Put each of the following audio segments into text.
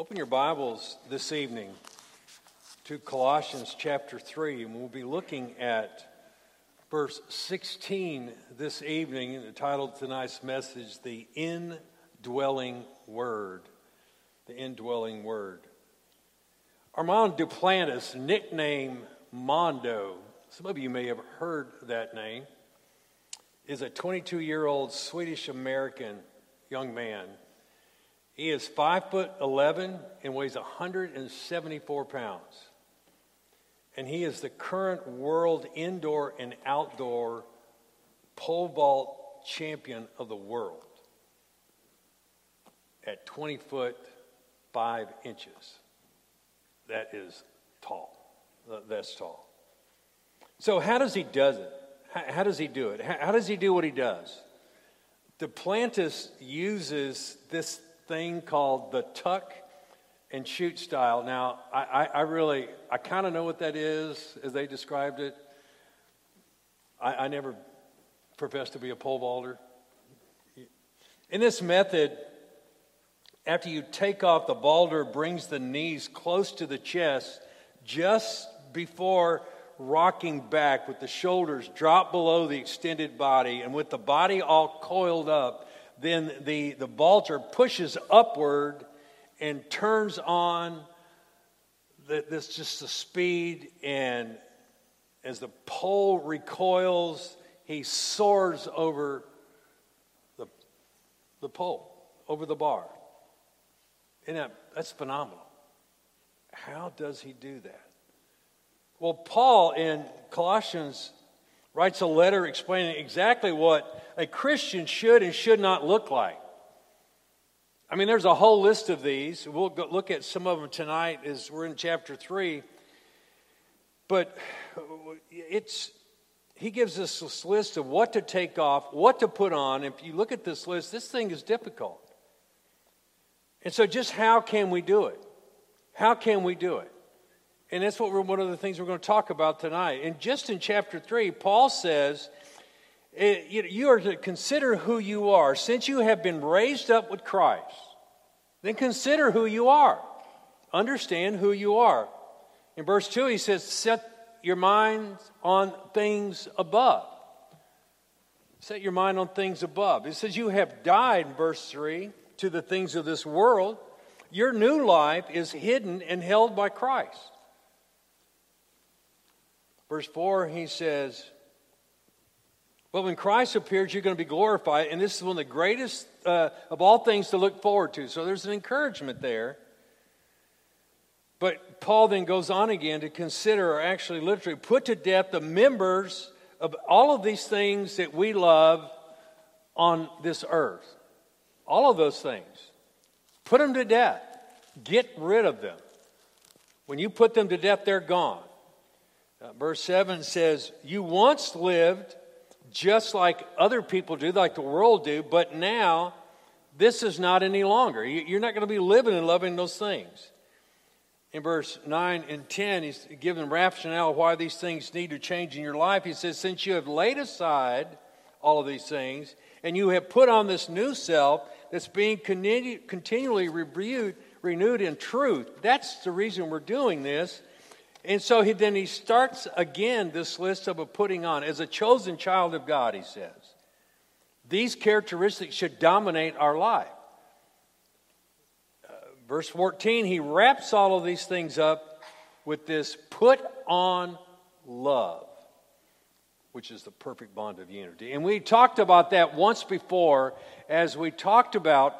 Open your Bibles this evening to Colossians chapter 3, and we'll be looking at verse 16 this evening, entitled tonight's message, The Indwelling Word. The Indwelling Word. Armand Duplantis, nicknamed Mondo, some of you may have heard that name, is a 22-year-old Swedish-American young man. He is 5'11" and weighs 174 pounds. And he is the current world indoor and outdoor pole vault champion of the world at 20 foot 5 inches. That is tall. That's tall. So how does he do it? How does he do it? How does he do what he does? Duplantis uses this thing called the tuck and shoot style. Now, I kind of know what that is as they described it. I never professed to be a pole vaulter. In this method, after you take off, the vaulter brings the knees close to the chest just before rocking back with the shoulders drop below the extended body, and with the body all coiled up, then the vaulter pushes upward and turns on this just the speed, and as the pole recoils, he soars over the pole, over the bar. And that's phenomenal. How does he do that? Well, Paul in Colossians writes a letter explaining exactly what a Christian should and should not look like. I mean, there's a whole list of these. We'll look at some of them tonight as we're in chapter 3. But he gives us this list of what to take off, what to put on. If you look at this list, this thing is difficult. And so just how can we do it? How can we do it? And that's one of the things we're going to talk about tonight. And just in chapter 3, Paul says, you are to consider who you are. Since you have been raised up with Christ, then consider who you are. Understand who you are. In verse 2, he says, set your mind on things above. Set your mind on things above. It says you have died, in verse 3, to the things of this world. Your new life is hidden and held by Christ. Verse 4, he says, well, when Christ appears, you're going to be glorified, and this is one of the greatest of all things to look forward to. So there's an encouragement there. But Paul then goes on again to consider, or actually literally put to death, the members of all of these things that we love on this earth. All of those things. Put them to death. Get rid of them. When you put them to death, they're gone. Verse 7 says, you once lived just like other people do, like the world do, but now this is not any longer. You're not going to be living and loving those things. In verse 9 and 10, he's giving rationale why these things need to change in your life. He says, since you have laid aside all of these things, and you have put on this new self that's being continually renewed in truth. That's the reason we're doing this. And so he starts again this list of a putting on. As a chosen child of God, he says, these characteristics should dominate our life. Verse 14, he wraps all of these things up with this put on love, which is the perfect bond of unity. And we talked about that once before as we talked about,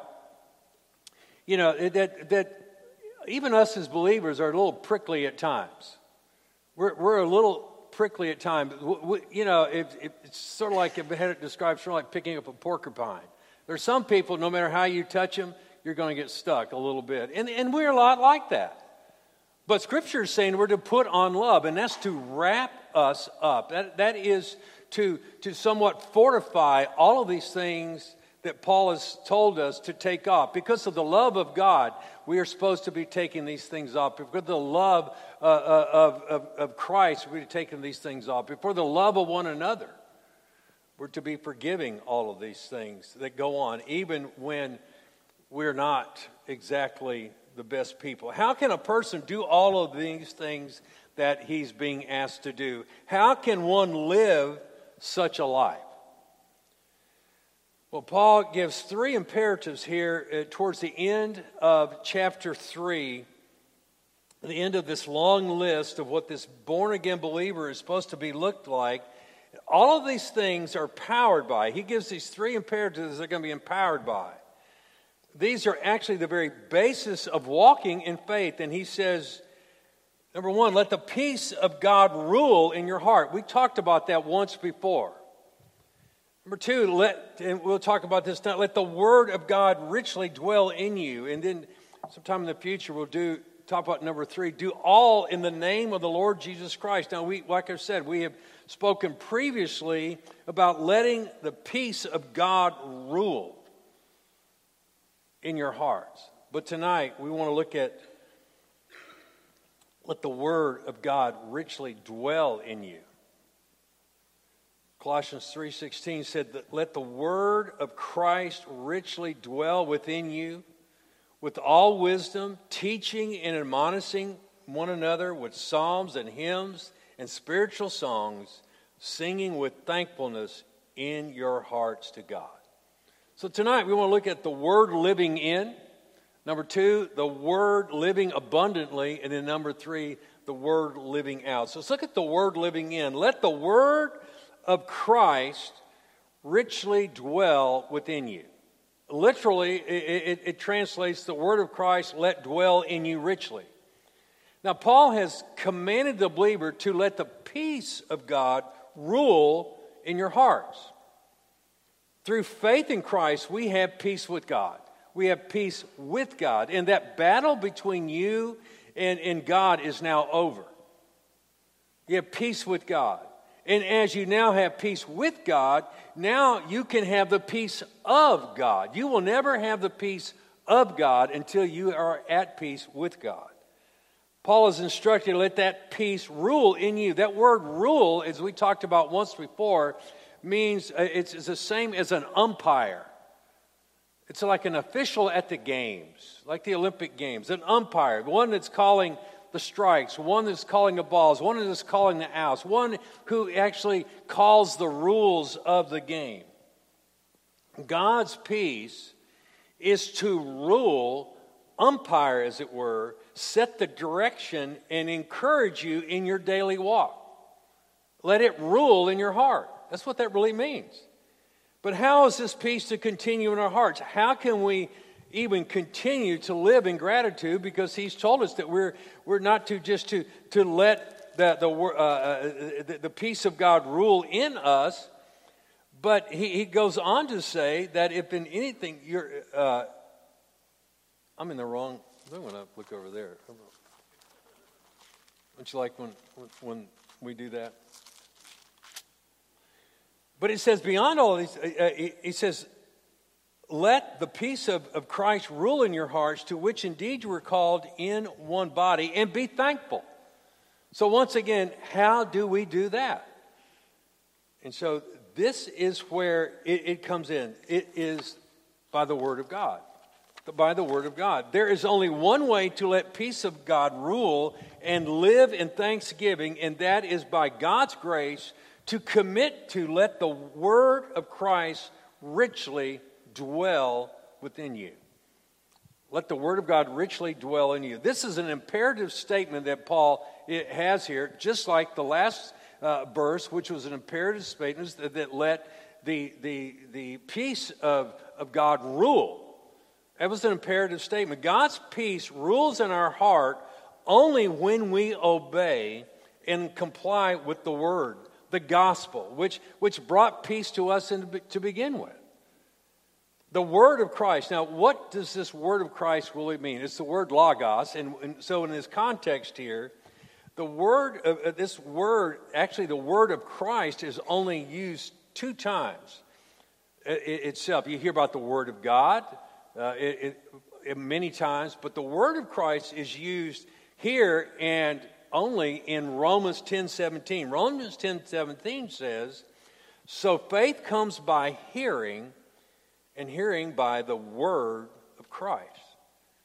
that even us as believers are a little prickly at times. We're a little prickly at times. It's sort of like, I've had it described sort of like picking up a porcupine. There's some people, no matter how you touch them, you're going to get stuck a little bit. And we're a lot like that. But Scripture is saying we're to put on love, and that's to wrap us up. That is to somewhat fortify all of these things that Paul has told us to take off. Because of the love of God, we are supposed to be taking these things off. Because of the love of Christ, we're taking these things off. For the love of one another, we're to be forgiving all of these things that go on, even when we're not exactly the best people? How can a person do all of these things that he's being asked to do? How can one live such a life? Well, Paul gives three imperatives here towards the end of chapter 3, the end of this long list of what this born-again believer is supposed to be looked like. All of these things are powered by. He gives these three imperatives they're going to be empowered by. These are actually the very basis of walking in faith. And he says, number one, let the peace of God rule in your heart. We talked about that once before. Number two, and we'll talk about this now, let the word of God richly dwell in you. And then sometime in the future we'll talk about number three, do all in the name of the Lord Jesus Christ. Now, like I said, we have spoken previously about letting the peace of God rule in your hearts. But tonight we want to look at let the word of God richly dwell in you. Colossians 3:16 said that let the word of Christ richly dwell within you with all wisdom, teaching and admonishing one another with psalms and hymns and spiritual songs, singing with thankfulness in your hearts to God. So tonight we want to look at the word living in. Number two, the word living abundantly. And then number three, the word living out. So let's look at the word living in. Let the word of Christ richly dwell within you. Literally, it translates the word of Christ, let dwell in you richly. Now, Paul has commanded the believer to let the peace of God rule in your hearts. Through faith in Christ, we have peace with God. We have peace with God. And that battle between you and God is now over. You have peace with God. And as you now have peace with God, now you can have the peace of God. You will never have the peace of God until you are at peace with God. Paul is instructed to let that peace rule in you. That word rule, as we talked about once before, means it's the same as an umpire. It's like an official at the games, like the Olympic Games, an umpire, one that's calling the strikes, one that's calling the balls, one that's calling the outs, one who actually calls the rules of the game. God's peace is to rule, umpire as it were, set the direction and encourage you in your daily walk. Let it rule in your heart. That's what that really means. But how is this peace to continue in our hearts? How can we even continue to live in gratitude? Because he's told us that we're not to just to let the peace of God rule in us, but he goes on to say that if in anything you're, I'm in the wrong. I'm going to look over there. Don't you like when we do that? But it says beyond all of these, he says, let the peace of Christ rule in your hearts, to which indeed you were called in one body, and be thankful. So once again, how do we do that? And so this is where it comes in. It is by the Word of God. By the Word of God. There is only one way to let peace of God rule and live in thanksgiving, and that is by God's grace to commit to let the Word of Christ richly dwell within you. Let the Word of God richly dwell in you. This is an imperative statement that Paul has here, just like the last verse, which was an imperative statement that let the peace of God rule. That was an imperative statement. God's peace rules in our heart only when we obey and comply with the Word, the gospel, which brought peace to us to begin with. The word of Christ. Now, what does this word of Christ really mean? It's the word logos, and so in this context here, the word of this word, actually the word of Christ, is only used 2 times itself. You hear about the word of God many times, but the word of Christ is used here and only in Romans 10:17. Romans 10:17 says, so faith comes by hearing, and hearing by the word of Christ.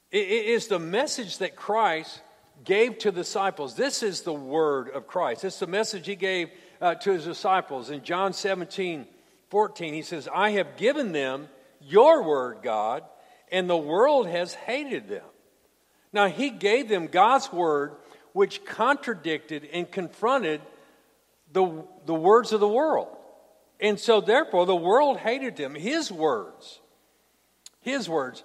It is the message that Christ gave to the disciples. This is the word of Christ. It's the message he gave to his disciples. In John 17:14, he says, I have given them your word, God, and the world has hated them. Now, he gave them God's word, which contradicted and confronted the words of the world. And so, therefore, the world hated him. His words. His words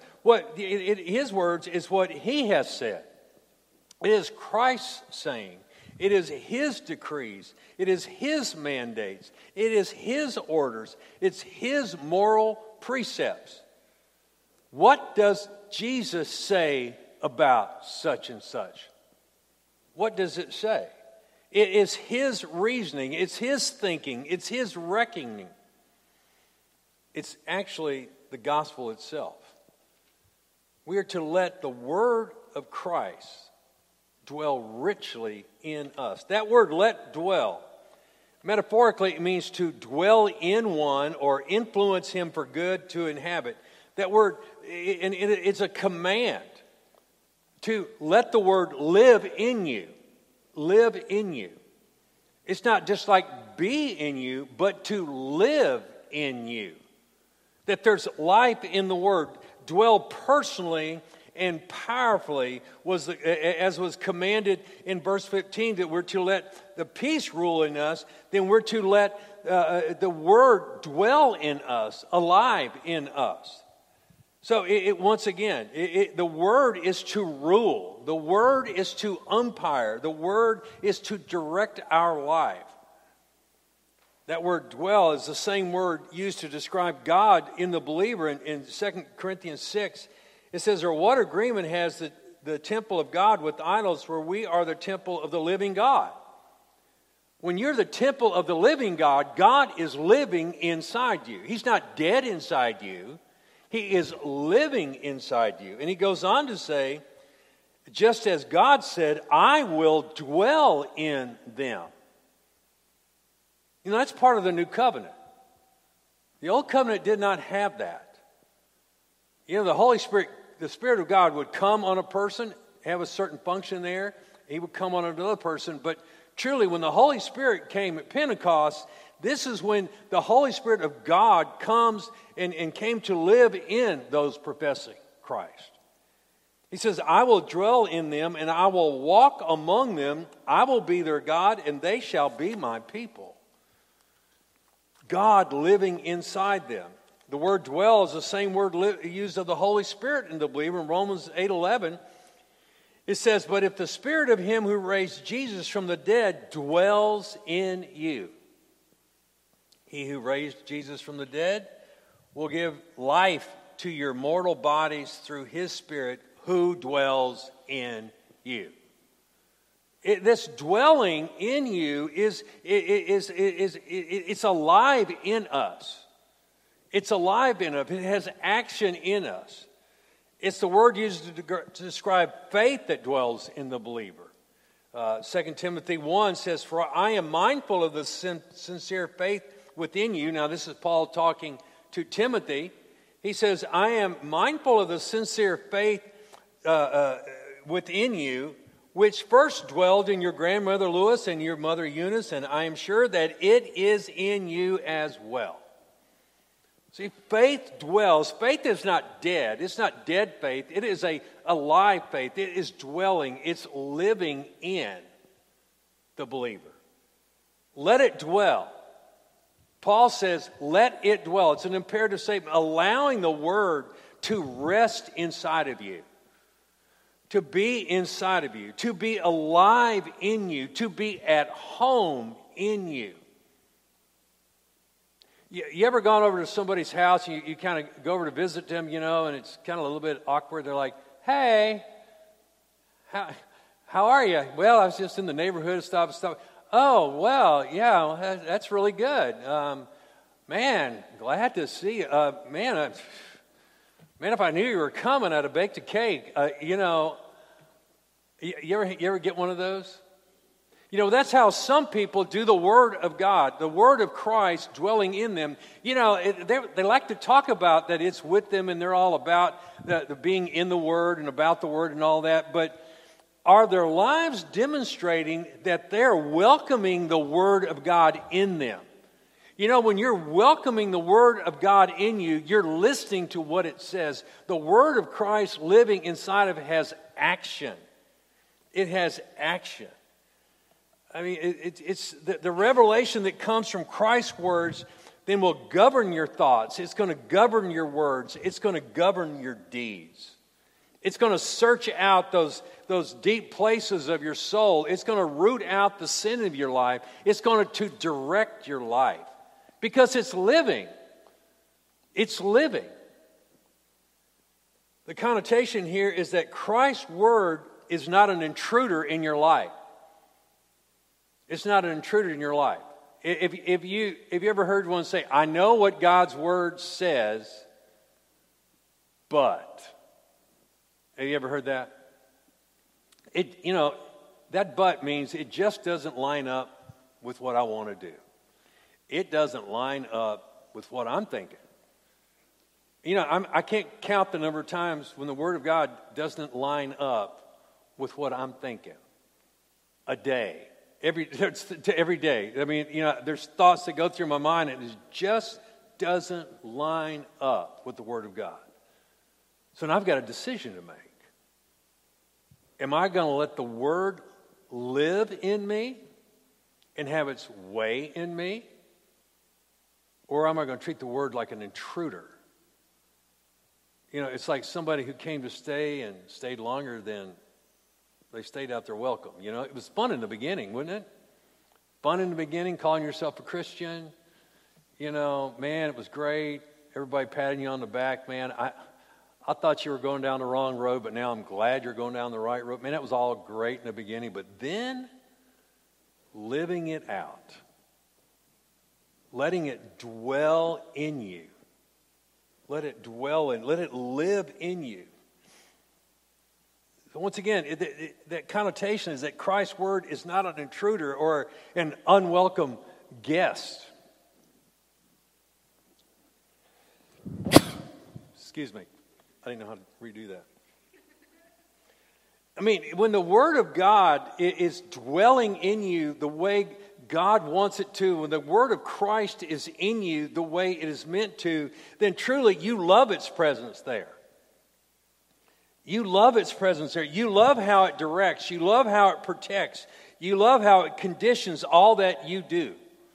is what he has said. It is Christ's saying. It is his decrees. It is his mandates. It is his orders. It's his moral precepts. What does Jesus say about such and such? What does it say? It is his reasoning. It's his thinking. It's his reckoning. It's actually the gospel itself. We are to let the word of Christ dwell richly in us. That word, let dwell, metaphorically it means to dwell in one or influence him for good, to inhabit. That word, it's a command to let the word live in you. Live in you. It's not just like be in you, but to live in you. That there's life in the word. Dwell personally and powerfully, as was commanded in verse 15, that we're to let the peace rule in us. Then we're to let the word dwell in us, alive in us. So once again, the word is to rule. The word is to umpire. The word is to direct our life. That word dwell is the same word used to describe God in the believer in 2 Corinthians 6. It says, or what agreement has the temple of God with idols, where we are the temple of the living God? When you're the temple of the living God, God is living inside you. He's not dead inside you. He is living inside you. And he goes on to say, just as God said, I will dwell in them. You know, that's part of the new covenant. The old covenant did not have that. You know, the Holy Spirit, the Spirit of God would come on a person, have a certain function there. He would come on another person. But truly, when the Holy Spirit came at Pentecost, this is when the Holy Spirit of God comes and came to live in those professing Christ. He says, I will dwell in them and I will walk among them. I will be their God and they shall be my people. God living inside them. The word dwell is the same word used of the Holy Spirit in the believer. In Romans 8:11, it says, but if the Spirit of him who raised Jesus from the dead dwells in you, he who raised Jesus from the dead will give life to your mortal bodies through his Spirit who dwells in you. This dwelling in you it's alive in us. It's alive in us. It has action in us. It's the word used to describe faith that dwells in the believer. 2 Timothy 1 says, for I am mindful of the sincere faith within you. Now this is Paul talking to Timothy. He says, I am mindful of the sincere faith within you, which first dwelled in your grandmother Lois and your mother Eunice, and I am sure that it is in you as well. See, faith dwells. Faith is not dead. It's not dead faith. It is a alive faith. It is dwelling. It's living in the believer. Let it dwell. Paul says, let it dwell. It's an imperative statement, allowing the word to rest inside of you. To be inside of you, to be alive in you, to be at home in you. You ever gone over to somebody's house and you kind of go over to visit them, you know, and it's kind of a little bit awkward. They're like, hey, how are you? Well, I was just in the neighborhood, stuff. Oh, well, yeah, that's really good. Man, glad to see you. Man, if I knew you were coming, I'd have baked a cake. You ever get one of those? You know, that's how some people do the Word of God, the Word of Christ dwelling in them. You know, they like to talk about that it's with them and they're all about the being in the Word and about the Word and all that. But are their lives demonstrating that they're welcoming the Word of God in them? You know, when you're welcoming the Word of God in you, you're listening to what it says. The Word of Christ living inside of it has action. It has action. I mean, it's the revelation that comes from Christ's words then will govern your thoughts. It's going to govern your words. It's going to govern your deeds. It's going to search out those deep places of your soul. It's going to root out the sin of your life. It's going to direct your life because it's living. It's living. The connotation here is that Christ's word is not an intruder in your life. It's not an intruder in your life. If you ever heard one say, I know what God's word says, but... Have you ever heard that? That but means it just doesn't line up with what I want to do. It doesn't line up with what I'm thinking. You know, I can't count the number of times when the Word of God doesn't line up with what I'm thinking. A day. Every day. I mean, you know, there's thoughts that go through my mind and it just doesn't line up with the Word of God. So now I've got a decision to make. Am I going to let the Word live in me and have its way in me? Or am I going to treat the Word like an intruder? You know, it's like somebody who came to stay and stayed longer than they stayed out their welcome. You know, it was fun in the beginning, wasn't it? Fun in the beginning, calling yourself a Christian. You know, man, it was great. Everybody patting you on the back, man. I thought you were going down the wrong road, but now I'm glad you're going down the right road. Man, that was all great in the beginning, but then living it out, letting it dwell in you. Let it dwell in, let it live in you. So once again, that connotation is that Christ's word is not an intruder or an unwelcome guest. Excuse me. I didn't know how to redo that. I mean, when the Word of God is dwelling in you the way God wants it to, when the Word of Christ is in you the way it is meant to, then truly you love its presence there. You love its presence there. You love how it directs. You love how it protects. You love how it conditions all that you do.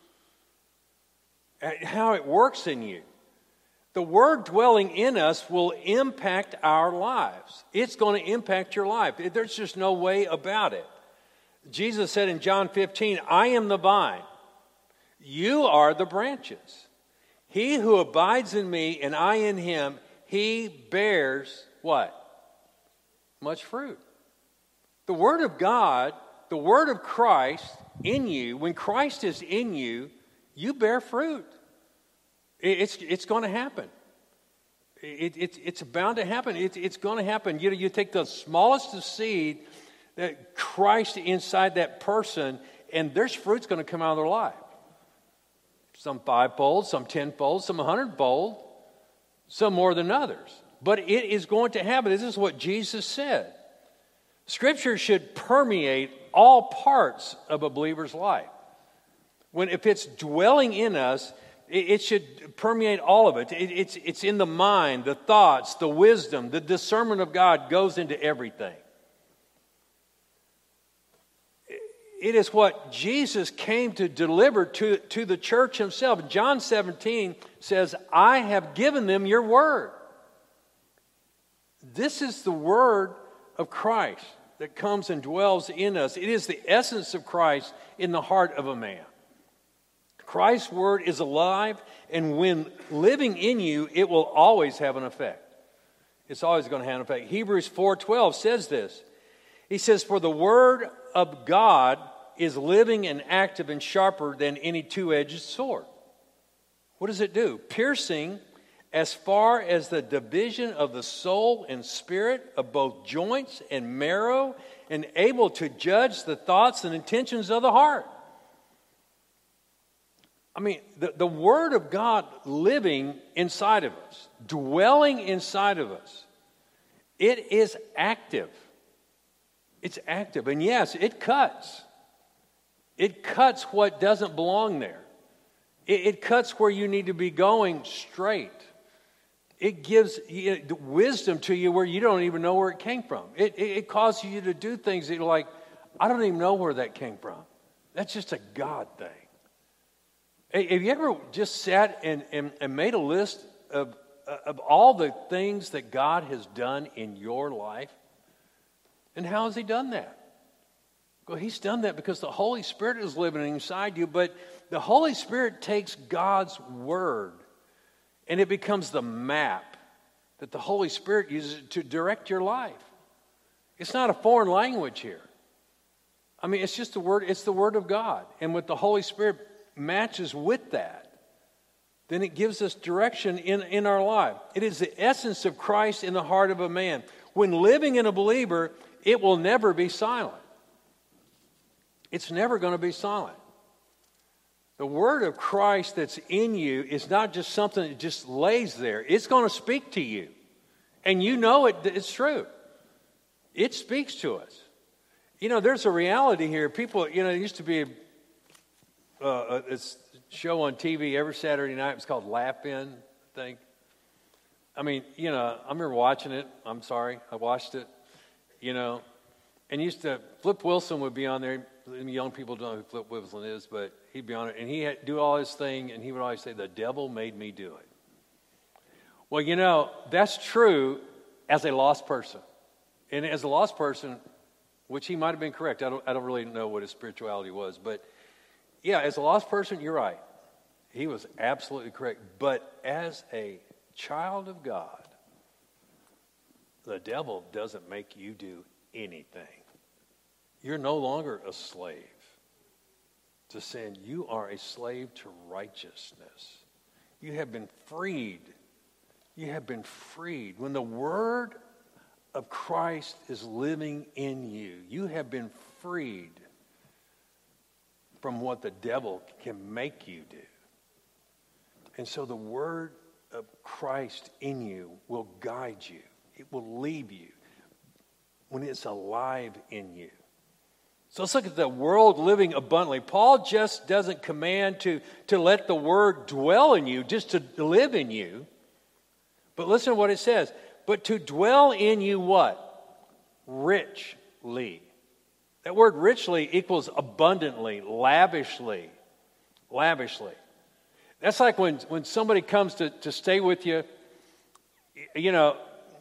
How it works in you. The Word dwelling in us will impact our lives. It's going to impact your life. There's just no way about it. Jesus said in John 15, I am the vine. You are the branches. He who abides in me and I in him, he bears what? Much fruit. The Word of God, the Word of Christ in you, when Christ is in you, you bear fruit. It's going to happen. It's bound to happen. It's going to happen. You take the smallest of seed, that Christ inside that person, and there's fruit's going to come out of their life. Some 5-fold, some 10-fold, some 100-fold, some more than others. But it is going to happen. This is what Jesus said. Scripture should permeate all parts of a believer's life. If it's dwelling in us, it should permeate all of it. It's in the mind, the thoughts, the wisdom, the discernment of God goes into everything. It is what Jesus came to deliver to the church himself. John 17 says, I have given them your word. This is the word of Christ that comes and dwells in us. It is the essence of Christ in the heart of a man. Christ's word is alive, and when living in you, it will always have an effect. It's always going to have an effect. Hebrews 4:12 says this. He says, for the word of God is living and active and sharper than any two-edged sword. What does it do? Piercing as far as the division of the soul and spirit, of both joints and marrow, and able to judge the thoughts and intentions of the heart. I mean, the Word of God living inside of us, dwelling inside of us, it is active. It's active. And yes, it cuts. It cuts what doesn't belong there. It cuts where you need to be going straight. It gives wisdom to you where you don't even know where it came from. It causes you to do things that you're like, I don't even know where that came from. That's just a God thing. Have you ever just sat and made a list of all the things that God has done in your life? And how has He done that? Well, He's done that because the Holy Spirit is living inside you, but the Holy Spirit takes God's Word and it becomes the map that the Holy Spirit uses to direct your life. It's not a foreign language here. I mean, it's just the Word, it's the Word of God. And with the Holy Spirit matches with that, then it gives us direction in our life. It is the essence of Christ in the heart of a man. When living in a believer, it will never be silent. It's never going to be silent. The Word of Christ that's in you is not just something that just lays there. It's going to speak to you. And you know it's true. It speaks to us. You know, there's a reality here. People, there used to be this show on TV every Saturday night. It was called Laugh In, I think. I mean, I remember watching it. I'm sorry, I watched it. And Flip Wilson would be on there. Young people don't know who Flip Wilson is, but he'd be on it. And he'd do all his thing, and he would always say, the devil made me do it. Well, that's true as a lost person. And as a lost person, which he might have been correct. I don't really know what his spirituality was. But, yeah, as a lost person, you're right. He was absolutely correct. But as a child of God, the devil doesn't make you do anything. You're no longer a slave to sin. You are a slave to righteousness. You have been freed. You have been freed. When the Word of Christ is living in you, you have been freed from what the devil can make you do. And so the Word of Christ in you will guide you. It will lead you when it's alive in you. So let's look at the world living abundantly. Paul just doesn't command to let the Word dwell in you, just to live in you. But listen to what it says. But to dwell in you what? Richly. That word richly equals abundantly, lavishly. Lavishly. That's like when somebody comes to stay with you, many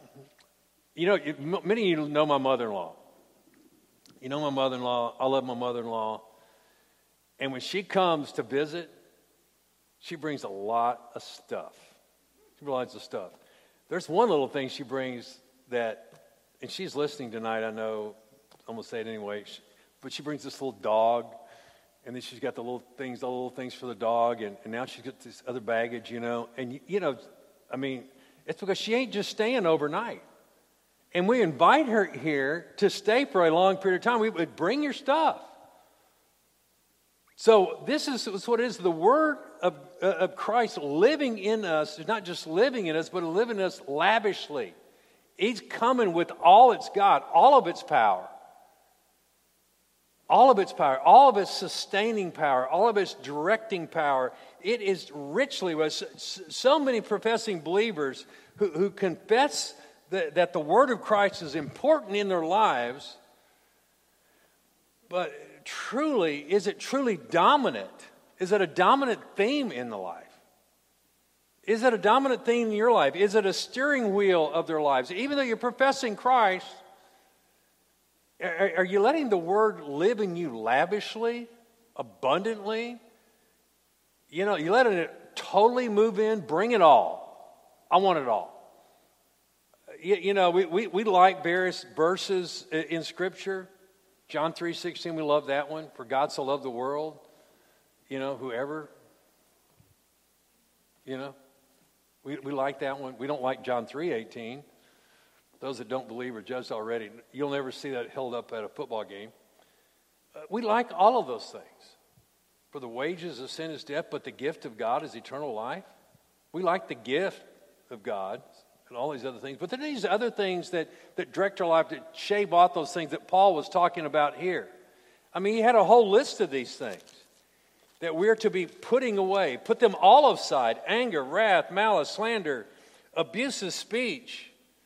of you know my mother-in-law. You know my mother-in-law. I love my mother-in-law. And when she comes to visit, she brings a lot of stuff. She brings lots of stuff. There's one little thing she brings that, and she's listening tonight, I know. I'm going to say it anyway. But she brings this little dog, and then she's got the little things for the dog, and now she's got this other baggage, And, it's because she ain't just staying overnight. And we invite her here to stay for a long period of time. We would bring your stuff. So this is what it is. The Word of Christ living in us is not just living in us, but living in us lavishly. He's coming with all it's got, all of its power. All of its power, all of its sustaining power, all of its directing power. It is richly. So many professing believers who confess that the Word of Christ is important in their lives, but truly, is it truly dominant? Is it a dominant theme in the life? Is it a dominant theme in your life? Is it a steering wheel of their lives? Even though you're professing Christ, are you letting the Word live in you lavishly, abundantly? You're letting it totally move in, bring it all. I want it all. We like various verses in Scripture. John 3:16, we love that one. For God so loved the world, whoever, We like that one. We don't like John 3:18. Those that don't believe are judged already. You'll never see that held up at a football game. We like all of those things. For the wages of sin is death, but the gift of God is eternal life. We like the gift of God and all these other things. But there are these other things that direct our life, that shave off those things that Paul was talking about here. I mean, he had a whole list of these things that we're to be putting away. Put them all aside: anger, wrath, malice, slander, abusive speech.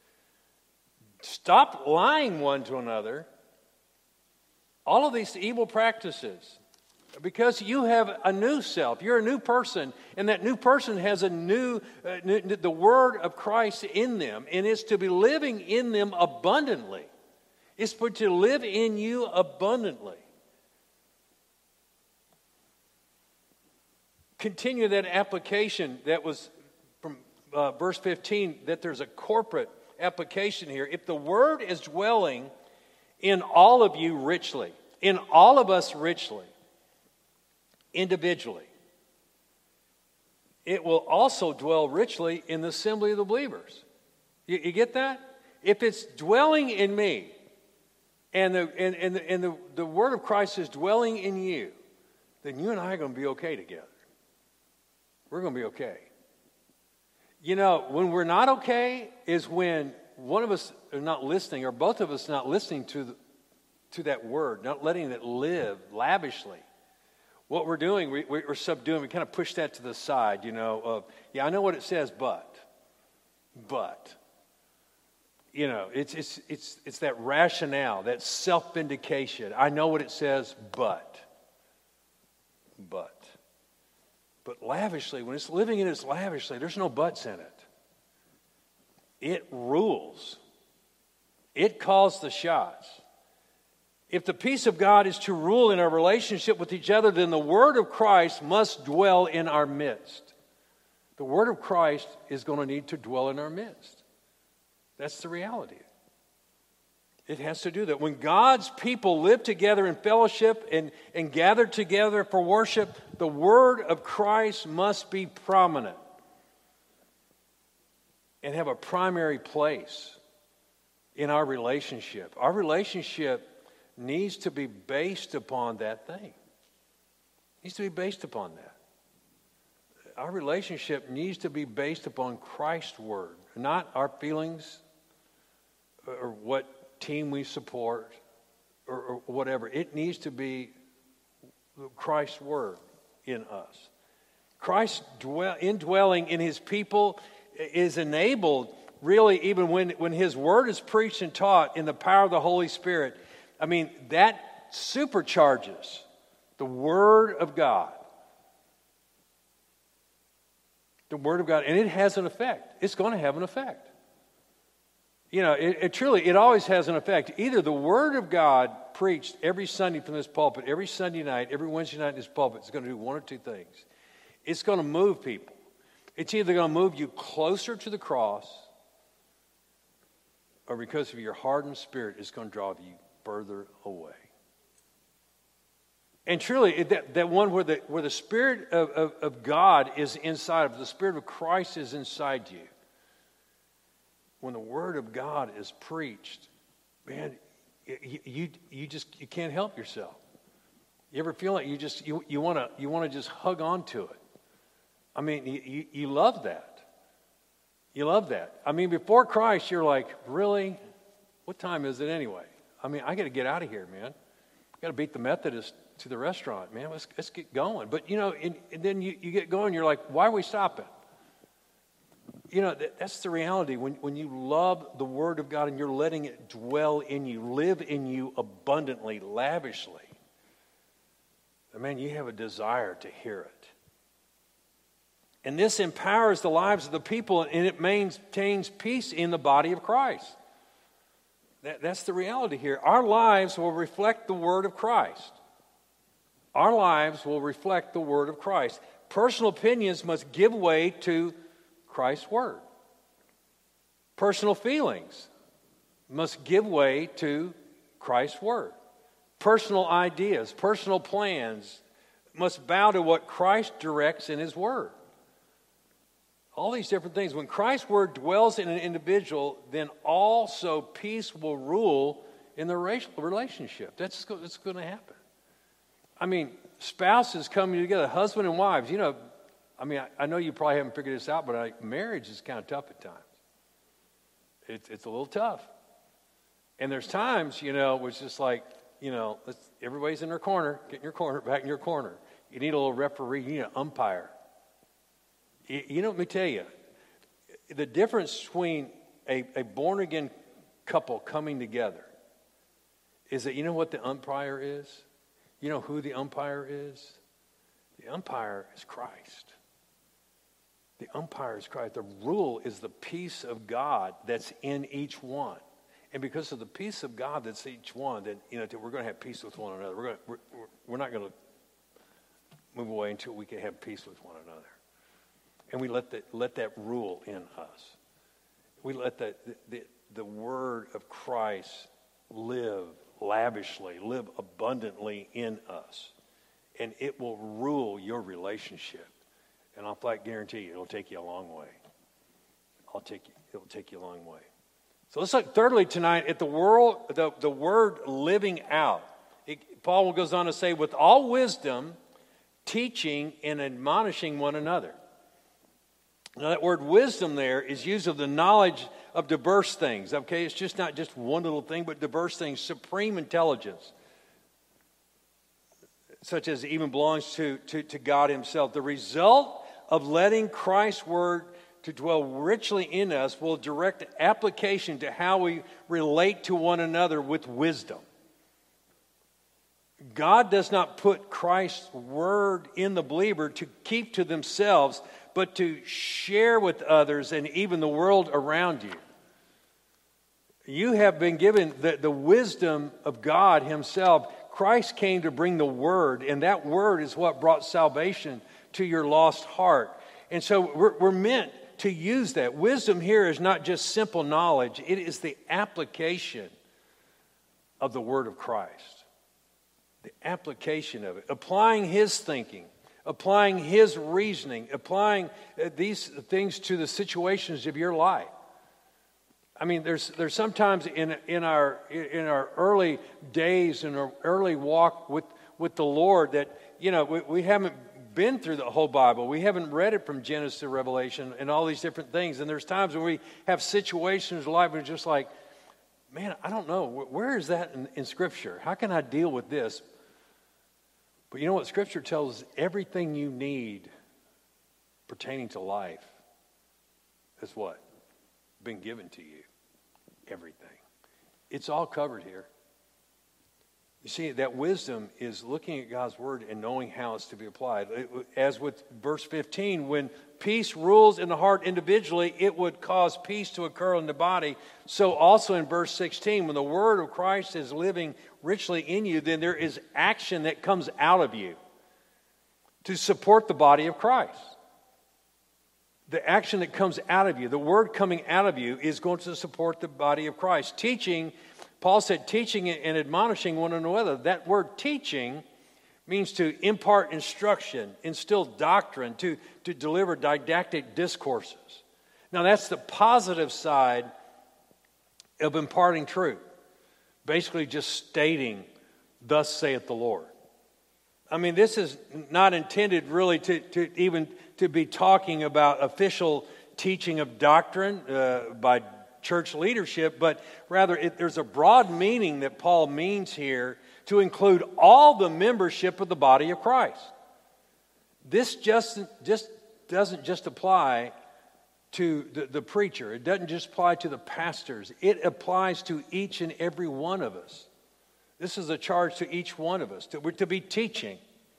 Stop lying one to another. All of these evil practices. Because you have a new self. You're a new person. And that new person has a new, the word of Christ in them. And it's to be living in them abundantly. It's for to live in you abundantly. Continue that application that was from verse 15, that there's a corporate application here. If the word is dwelling in all of you richly, in all of us richly, individually, it will also dwell richly in the assembly of the believers. You get that? If it's dwelling in me, and the word of Christ is dwelling in you, then you and I are going to be okay together. We're going to be okay. You know, when we're not okay is when one of us are not listening, or both of us not listening to that word, not letting it live lavishly. What we're doing, we're subduing. We kind of push that to the side, you know. I know what it says, but, you know, it's that rationale, that self-vindication. I know what it says, but lavishly, when it's living in its lavishly, there's no buts in it. It rules. It calls the shots. If the peace of God is to rule in our relationship with each other, then the word of Christ must dwell in our midst. The word of Christ is going to need to dwell in our midst. That's the reality. It has to do that. When God's people live together in fellowship and gather together for worship, the word of Christ must be prominent and have a primary place in our relationship. Our relationship needs to be based upon that thing. It needs to be based upon that. Our relationship needs to be based upon Christ's word, not our feelings or what team we support or whatever. It needs to be Christ's word in us. Christ indwelling in his people is enabled really even when his word is preached and taught in the power of the Holy Spirit. I mean, that supercharges the word of God. The word of God. And it has an effect. It's going to have an effect. You know, it truly always has an effect. Either the word of God preached every Sunday from this pulpit, every Sunday night, every Wednesday night in this pulpit, is going to do one or two things. It's going to move people. It's either going to move you closer to the cross, or because of your hardened spirit, it's going to draw you further away. And truly, that one where the Spirit of God is inside of, the Spirit of Christ is inside you. When the Word of God is preached, man, you can't help yourself. You ever feel like you want to just hug on to it? I mean, you love that. You love that. I mean, before Christ, you're like, really? What time is it anyway? I mean, I got to get out of here, man. I got to beat the Methodist to the restaurant, man. Let's get going. But, you know, and then you get going, you're like, why are we stopping? You know, that's the reality. When you love the Word of God and you're letting it dwell in you, live in you abundantly, lavishly, man, you have a desire to hear it. And this empowers the lives of the people, and it maintains peace in the body of Christ. That's the reality here. Our lives will reflect the Word of Christ. Our lives will reflect the Word of Christ. Personal opinions must give way to Christ's Word. Personal feelings must give way to Christ's Word. Personal ideas, personal plans must bow to what Christ directs in His Word. All these different things. When Christ's word dwells in an individual, then also peace will rule in the relationship. That's going to happen. I mean, spouses coming together, husband and wives, I know you probably haven't figured this out, but marriage is kind of tough at times. It's a little tough. And there's times, where it's just like, everybody's in their corner, get in your corner, back in your corner. You need a little referee, you need an umpire. Let me tell you, the difference between a born-again couple coming together is that, you know what the umpire is? You know who the umpire is? The umpire is Christ. The umpire is Christ. The rule is the peace of God that's in each one. And because of the peace of God that's each one, then, we're going to have peace with one another. We're not going to move away until we can have peace with one another. And we let that rule in us. We let the word of Christ live lavishly, live abundantly in us. And it will rule your relationship. And I'll flat guarantee you, it'll take you a long way. It'll take you a long way. So let's look thirdly tonight at the word living out. Paul goes on to say, with all wisdom, teaching and admonishing one another. Now that word wisdom there is used of the knowledge of diverse things. Okay, it's just not just one little thing, but diverse things, supreme intelligence, such as it even belongs to God himself. The result of letting Christ's word to dwell richly in us will direct application to how we relate to one another with wisdom. God does not put Christ's word in the believer to keep to themselves, but to share with others and even the world around you. You have been given the wisdom of God himself. Christ came to bring the word, and that word is what brought salvation to your lost heart. And so we're meant to use that. Wisdom here is not just simple knowledge. It is the application of the word of Christ. The application of it. Applying his thinking. Applying his reasoning. Applying these things to the situations of your life. I mean, there's sometimes in our early days, in our early walk with the Lord that, we haven't been through the whole Bible. We haven't read it from Genesis to Revelation and all these different things. And there's times when we have situations in life where it's just like, man, I don't know. Where is that in Scripture? How can I deal with this? But you know what Scripture tells us? Everything you need pertaining to life is what? Been given to you. Everything. It's all covered here. You see, that wisdom is looking at God's word and knowing how it's to be applied. As with verse 15, when peace rules in the heart individually, it would cause peace to occur in the body. So also in verse 16, when the word of Christ is living richly in you, then there is action that comes out of you to support the body of Christ. The action that comes out of you, the word coming out of you, is going to support the body of Christ. Teaching, Paul said, teaching and admonishing one another. That word teaching means to impart instruction, instill doctrine, to deliver didactic discourses. Now that's the positive side of imparting truth. Basically just stating, thus saith the Lord. I mean, this is not intended really to even to be talking about official teaching of doctrine by church leadership, but rather there's a broad meaning that Paul means here to include all the membership of the body of Christ. This just doesn't just apply to the preacher. It doesn't just apply to the pastors. It applies to each and every one of us. This is a charge to each one of us, to be teaching.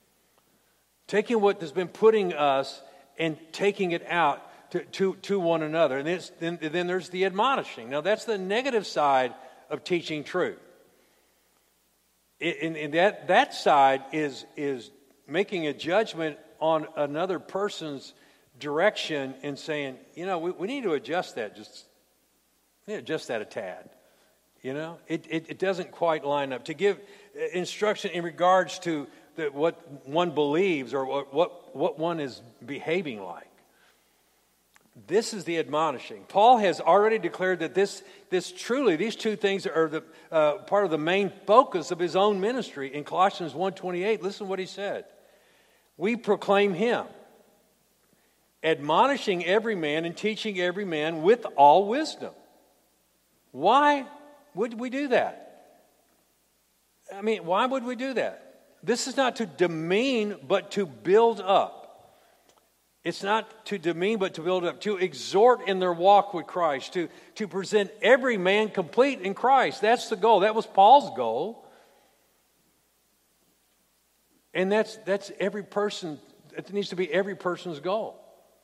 Taking what has been putting us and taking it out to one another. And then there's the admonishing. Now that's the negative side of teaching truth. And that side is making a judgment on another person's direction and saying, we need to adjust that. Adjust that a tad. It doesn't quite line up. To give instruction in regards to what one believes or what one is behaving like. This is the admonishing. Paul has already declared that these two things are the part of the main focus of his own ministry. In Colossians 1:28, listen to what he said. We proclaim him, admonishing every man and teaching every man with all wisdom. Why would we do that? I mean, why would we do that? This is not to demean, but to build up. It's not to demean, but to build up, to exhort in their walk with Christ, to present every man complete in Christ. That's the goal. That was Paul's goal. And that's every person, it needs to be every person's goal.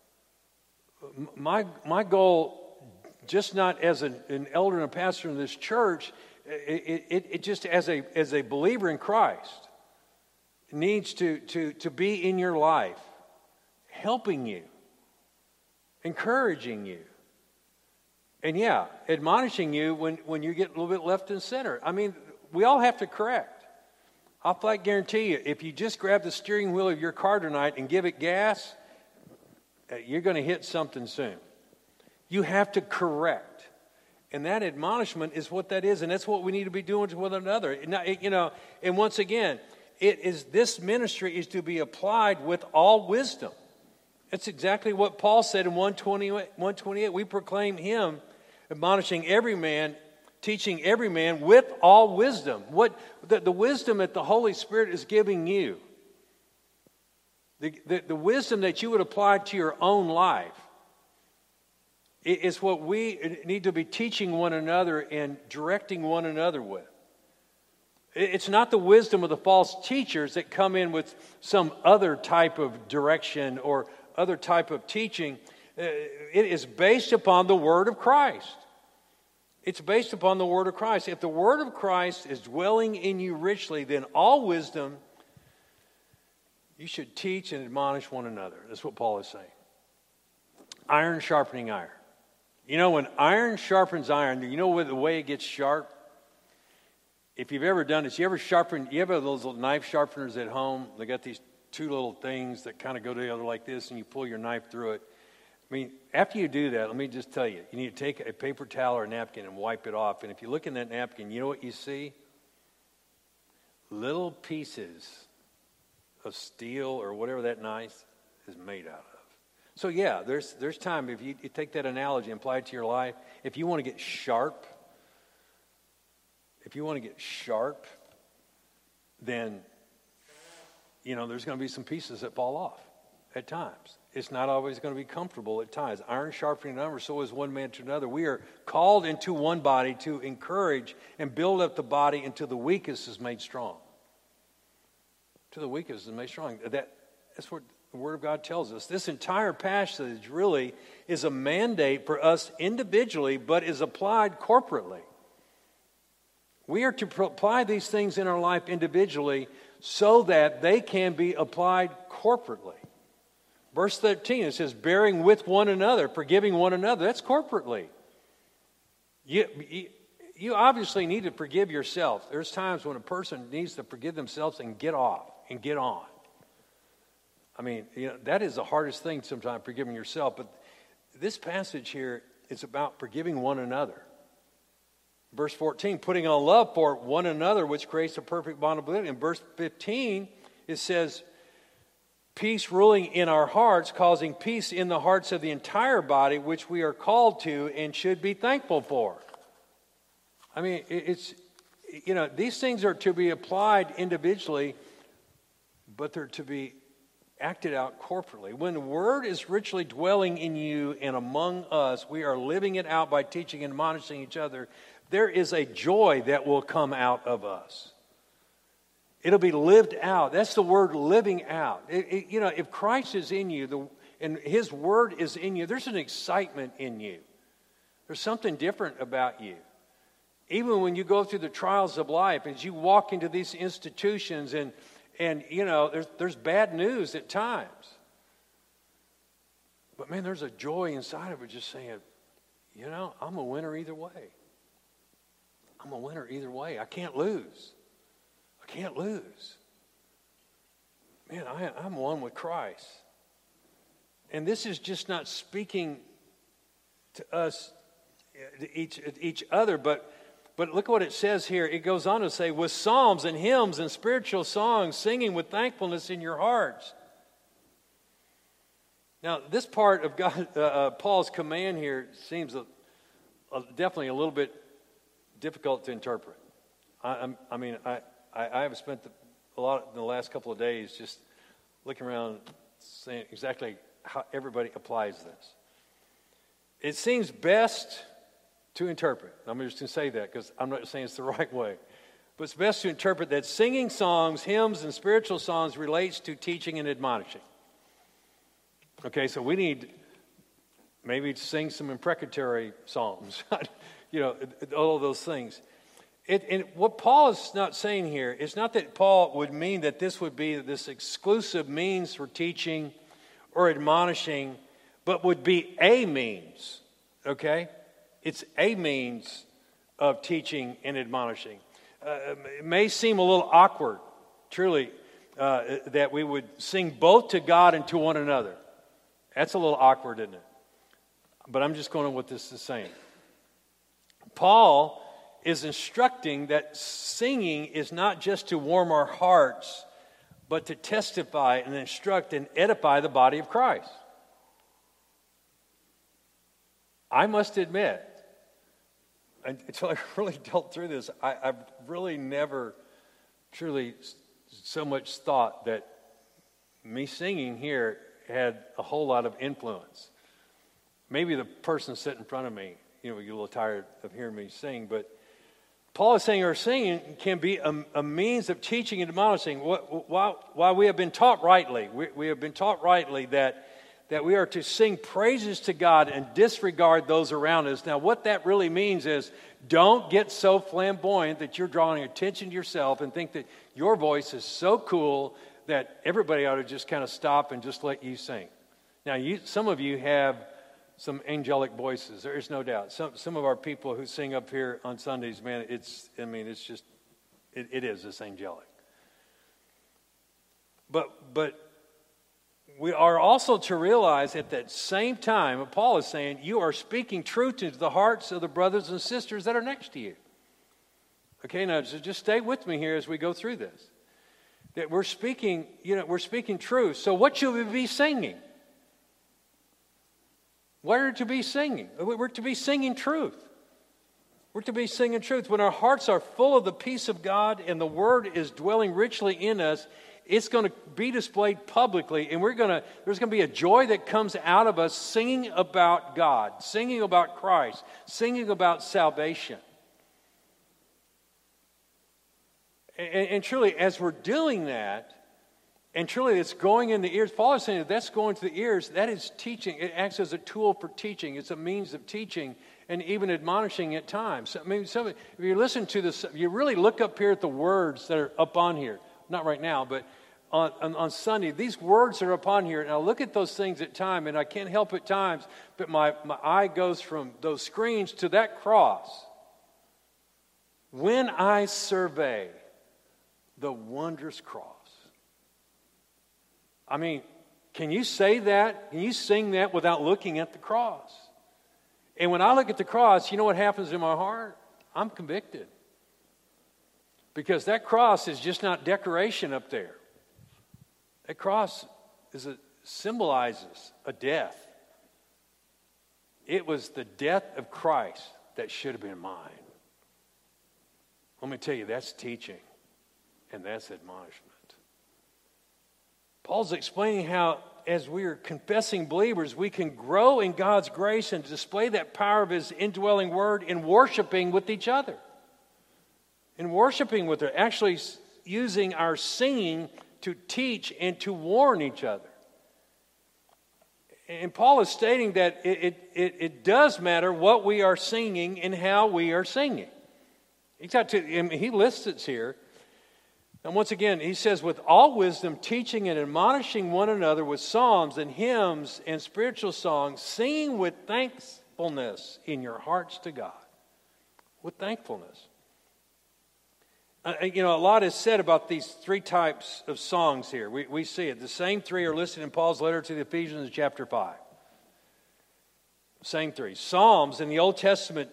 My goal, just not as an elder and a pastor in this church, it just as a believer in Christ, needs to be in your life, helping you, encouraging you, and admonishing you when you get a little bit left in center. I mean, we all have to correct. I'll flat guarantee you, if you just grab the steering wheel of your car tonight and give it gas, you're going to hit something soon. You have to correct. And that admonishment is what that is, and that's what we need to be doing to one another. And once again, this ministry is to be applied with all wisdom. That's exactly what Paul said in 128. We proclaim him, admonishing every man, teaching every man with all wisdom. The wisdom that the Holy Spirit is giving you, the wisdom that you would apply to your own life, is what we need to be teaching one another and directing one another with. It's not the wisdom of the false teachers that come in with some other type of direction or other type of teaching. It is based upon the Word of Christ. It's based upon the Word of Christ. If the Word of Christ is dwelling in you richly, then all wisdom, you should teach and admonish one another. That's what Paul is saying. Iron sharpening iron. You know, when iron sharpens iron, you know the way it gets sharp? If you've ever done this, you have those little knife sharpeners at home? They got these two little things that kind of go together like this, and you pull your knife through it. I mean, after you do that, let me just tell you, you need to take a paper towel or a napkin and wipe it off. And if you look in that napkin, you know what you see? Little pieces of steel or whatever that knife is made out of. So there's time, if you take that analogy and apply it to your life, if you want to get sharp, then there's going to be some pieces that fall off at times. It's not always going to be comfortable at times. Iron sharpening iron, so is one man to another. We are called into one body to encourage and build up the body until the weakest is made strong. Till the weakest is made strong. That's what the Word of God tells us. This entire passage really is a mandate for us individually, but is applied corporately. We are to apply these things in our life individually so that they can be applied corporately. Verse 13, it says, bearing with one another, forgiving one another. That's corporately. You obviously need to forgive yourself. There's times when a person needs to forgive themselves and get off and get on. I mean, that is the hardest thing sometimes, forgiving yourself. But this passage here is about forgiving one another. Verse 14, putting on love for one another, which creates a perfect bond of belief. In verse 15, it says, peace ruling in our hearts, causing peace in the hearts of the entire body, which we are called to and should be thankful for. I mean, these things are to be applied individually, but they're to be acted out corporately. When the Word is richly dwelling in you and among us, we are living it out by teaching and admonishing each other. There is a joy that will come out of us. It'll be lived out. That's the word, living out. If Christ is in you and His Word is in you, there's an excitement in you. There's something different about you. Even when you go through the trials of life, as you walk into these institutions and there's bad news at times. But man, there's a joy inside of it just saying, I'm a winner either way. I'm a winner either way. I can't lose. Man, I'm one with Christ. And this is just not speaking to us, to each other. But look what it says here. It goes on to say, with psalms and hymns and spiritual songs, singing with thankfulness in your hearts. Now, this part of God, Paul's command here seems definitely a little bit difficult to interpret. I have spent a lot in the last couple of days just looking around, saying exactly how everybody applies this. It seems best to interpret. I'm just going to say that because I'm not saying it's the right way. But it's best to interpret that singing songs, hymns, and spiritual songs relates to teaching and admonishing. Okay, so we need maybe to sing some imprecatory psalms, all of those things. And what Paul is not saying here is not that Paul would mean that this would be this exclusive means for teaching or admonishing, but would be a means, okay? It's a means of teaching and admonishing. It may seem a little awkward, truly, that we would sing both to God and to one another. That's a little awkward, isn't it? But I'm just going on what this is saying. Paul is instructing that singing is not just to warm our hearts, but to testify and instruct and edify the body of Christ. I must admit, until I really dealt through this, I've really never truly so much thought that me singing here had a whole lot of influence. Maybe the person sitting in front of me, we get a little tired of hearing me sing, but Paul is saying our singing can be a means of teaching and admonishing. While we have been taught rightly, we have been taught rightly that we are to sing praises to God and disregard those around us. Now, what that really means is don't get so flamboyant that you're drawing attention to yourself and think that your voice is so cool that everybody ought to just kind of stop and just let you sing. Now, some of you have some angelic voices. There is no doubt. Some of our people who sing up here on Sundays, man, it's angelic. But we are also to realize at that same time, what Paul is saying, you are speaking truth into the hearts of the brothers and sisters that are next to you. Okay, now so just stay with me here as we go through this. That we're speaking truth. So what should we be singing? What are we to be singing? We're to be singing truth. We're to be singing truth. When our hearts are full of the peace of God and the Word is dwelling richly in us, it's going to be displayed publicly, and there's going to be a joy that comes out of us singing about God, singing about Christ, singing about salvation. And truly, as we're doing that, and truly it's going in the ears, Paul is saying that's going to the ears, that is teaching. It acts as a tool for teaching. It's a means of teaching and even admonishing at times. If you listen to this, you really look up here at the words that are up on here. Not right now, but on Sunday, these words are upon here, and I look at those things at times, and I can't help at times, but my eye goes from those screens to that cross. When I survey the wondrous cross. I mean, can you say that? Can you sing that without looking at the cross? And when I look at the cross, you know what happens in my heart? I'm convicted. Because that cross is just not decoration up there. That cross symbolizes a death. It was the death of Christ that should have been mine. Let me tell you, that's teaching and that's admonishment. Paul's explaining how, as we are confessing believers, we can grow in God's grace and display that power of His indwelling Word in worshiping with each other. In worshiping with her, actually using our singing to teach and to warn each other. And Paul is stating that it does matter what we are singing and how we are singing. He lists it here. And once again, he says, with all wisdom, teaching and admonishing one another with psalms and hymns and spiritual songs, singing with thankfulness in your hearts to God. With thankfulness. A lot is said about these three types of songs here. We see it. The same three are listed in Paul's letter to the Ephesians in chapter 5. Same three. Psalms in the Old Testament,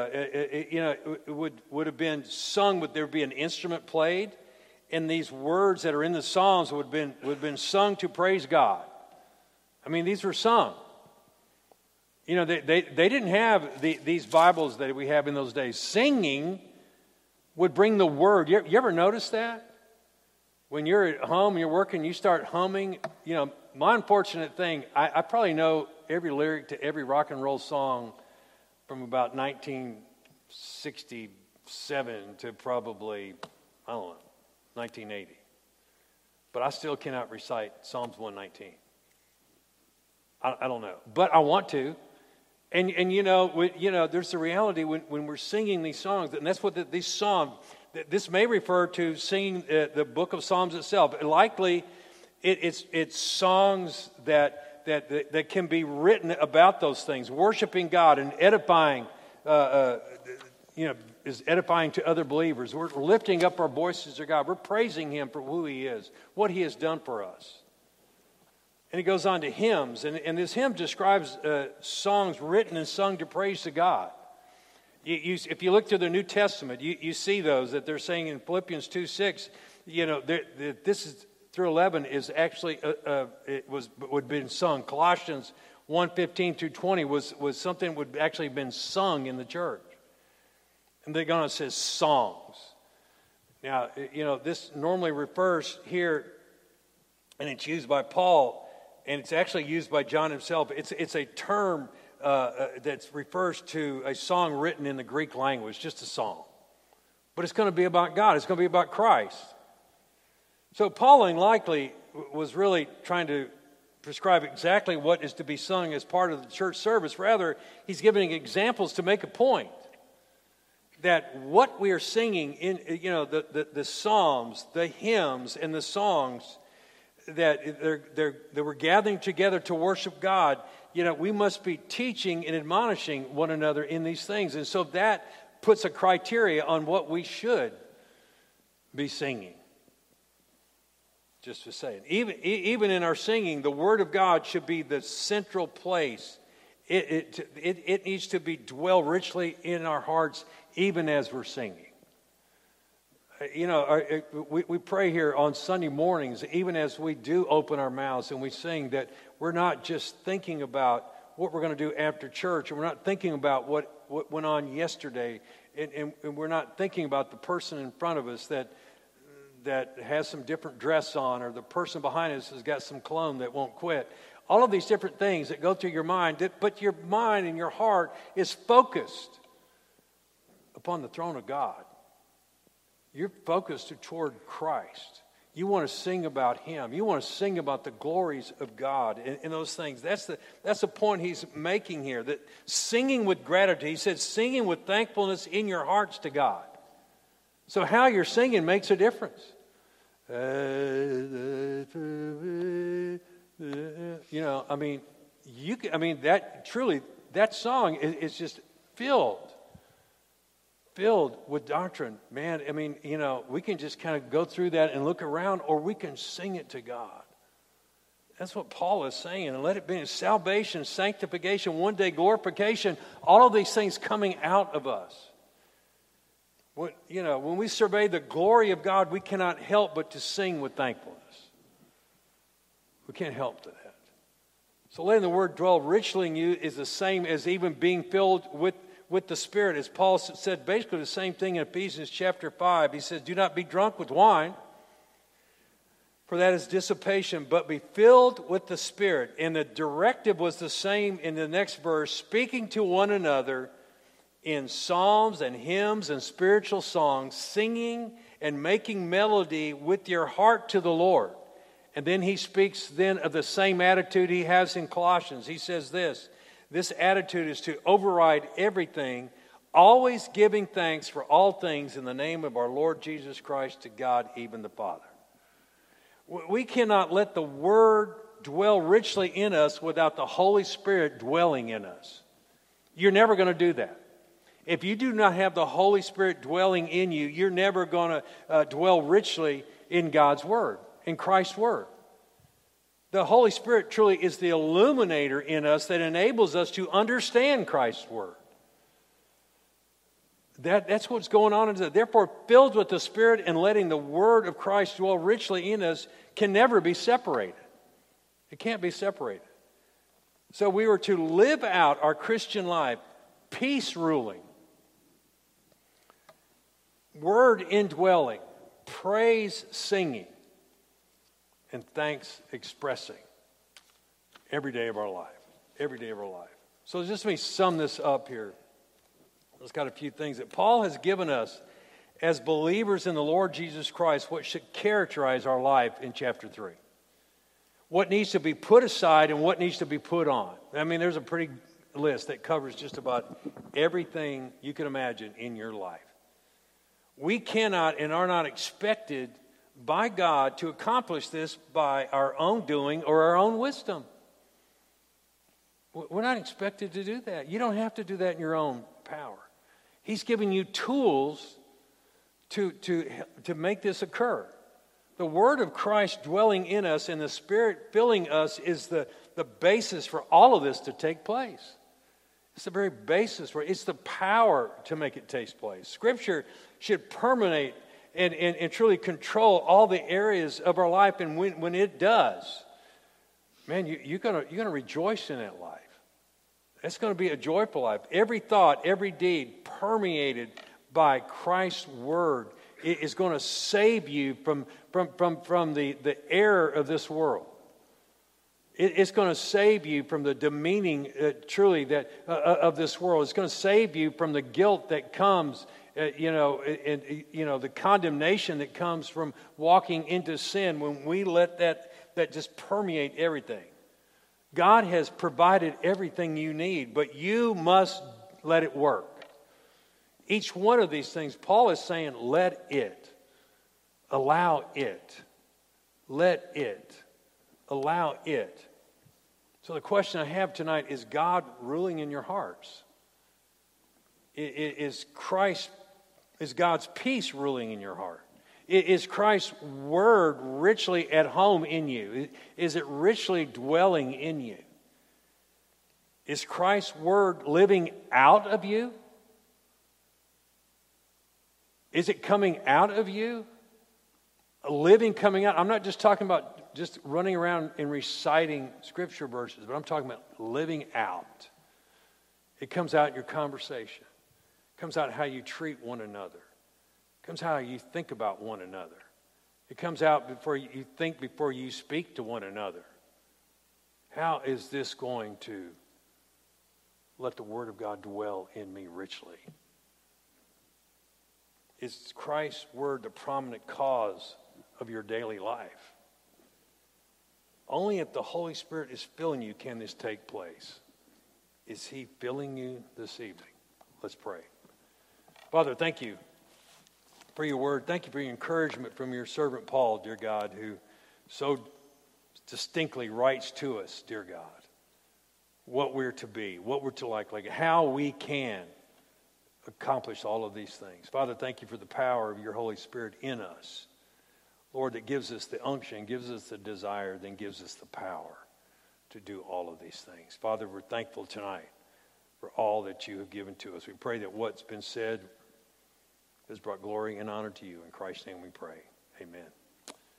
would have been sung. There would be an instrument played, and these words that are in the Psalms would have been sung to praise God. I mean, these were sung. They didn't have these Bibles that we have in those days. Singing would bring the word. You ever notice that? When you're at home, you're working, you start humming. My unfortunate thing, I probably know every lyric to every rock and roll song from about 1967 to probably, 1980. But I still cannot recite Psalms 119. I don't know, but I want to. And there's the reality when we're singing these songs, and that's what these Psalms. This may refer to singing the book of Psalms itself. Likely, it's songs that can be written about those things, worshiping God and edifying. Is edifying to other believers. We're lifting up our voices to God. We're praising Him for who He is, what He has done for us. And it goes on to hymns, and this hymn describes songs written and sung to praise to God. If you look through the New Testament, you see those that they're saying in Philippians 2:6. This is through 11 is actually would have been sung. Colossians 1:15 through 20 was something that would actually have been sung in the church. And they're going to say songs. Now, this normally refers here, and it's used by Paul. And it's actually used by John himself. It's a term that refers to a song written in the Greek language, just a song. But it's going to be about God. It's going to be about Christ. So Paul likely was really trying to prescribe exactly what is to be sung as part of the church service. Rather, he's giving examples to make a point that what we are singing in the psalms, the hymns, and the songs that we're gathering together to worship God, we must be teaching and admonishing one another in these things. And so that puts a criteria on what we should be singing. Just to say it. Even in our singing, the Word of God should be the central place. It needs to be dwell richly in our hearts even as we're singing. We pray here on Sunday mornings, even as we do open our mouths and we sing, that we're not just thinking about what we're going to do after church, and we're not thinking about what went on yesterday, and we're not thinking about the person in front of us that has some different dress on, or the person behind us has got some cologne that won't quit. All of these different things that go through your mind, but your mind and your heart is focused upon the throne of God. You're focused toward Christ. You want to sing about Him. You want to sing about the glories of God and those things. That's the point he's making here. That singing with gratitude. He said singing with thankfulness in your hearts to God. So how you're singing makes a difference. That song is just filled with doctrine. Man, we can just kind of go through that and look around, or we can sing it to God. That's what Paul is saying. And let it be salvation, sanctification, one day glorification, all of these things coming out of us. When we survey the glory of God, we cannot help but to sing with thankfulness. We can't help to that. So letting the word dwell richly in you is the same as even being filled with the Spirit. As Paul said basically the same thing in Ephesians chapter 5. He says, do not be drunk with wine, for that is dissipation, but be filled with the Spirit. And the directive was the same in the next verse, speaking to one another in psalms and hymns and spiritual songs, singing and making melody with your heart to the Lord. And then he speaks then of the same attitude he has in Colossians. He says this attitude is to override everything, always giving thanks for all things in the name of our Lord Jesus Christ to God, even the Father. We cannot let the Word dwell richly in us without the Holy Spirit dwelling in us. You're never going to do that. If you do not have the Holy Spirit dwelling in you, you're never going to dwell richly in God's Word, in Christ's Word. The Holy Spirit truly is the illuminator in us that enables us to understand Christ's Word. That's what's going on. Therefore, filled with the Spirit and letting the Word of Christ dwell richly in us can never be separated. It can't be separated. So we were to live out our Christian life, peace ruling, Word indwelling, praise singing, and thanks expressing every day of our life. Every day of our life. So just let me sum this up here. Let's got a few things that Paul has given us as believers in the Lord Jesus Christ, what should characterize our life in chapter 3. What needs to be put aside and what needs to be put on. I mean, there's a pretty list that covers just about everything you can imagine in your life. We cannot and are not expected by God to accomplish this by our own doing or our own wisdom. We're not expected to do that. You don't have to do that in your own power. He's giving you tools to make this occur. The Word of Christ dwelling in us and the Spirit filling us is the basis for all of this to take place. It's the very basis for it. It's the power to make it take place. Scripture should permeate and truly control all the areas of our life. And when it does, man, you're gonna rejoice in that life. It's going to be a joyful life. Every thought, every deed permeated by Christ's Word is going to save you from the error of this world. It's going to save you from the demeaning, of this world. It's going to save you from the guilt that comes, the condemnation that comes from walking into sin when we let that just permeate everything. God has provided everything you need, but you must let it work. Each one of these things, Paul is saying, let it. Allow it. Let it. Allow it. So the question I have tonight is God ruling in your hearts? Is God's peace ruling in your heart? Is Christ's Word richly at home in you? Is it richly dwelling in you? Is Christ's Word living out of you? Is it coming out of you? A living coming out. I'm not just talking about just running around and reciting Scripture verses, but I'm talking about living out. It comes out in your conversation. It comes out in how you treat one another. It comes out how you think about one another. It comes out before you speak to one another. How is this going to let the Word of God dwell in me richly? Is Christ's Word the prominent cause of your daily life? Only if the Holy Spirit is filling you can this take place. Is He filling you this evening? Let's pray. Father, thank you for your word. Thank you for your encouragement from your servant Paul, dear God, who so distinctly writes to us, dear God, what we're to be, what we're to like how we can accomplish all of these things. Father, thank you for the power of your Holy Spirit in us. Lord, that gives us the unction, gives us the desire, then gives us the power to do all of these things. Father, we're thankful tonight for all that you have given to us. We pray that what's been said has brought glory and honor to you. In Christ's name we pray. Amen.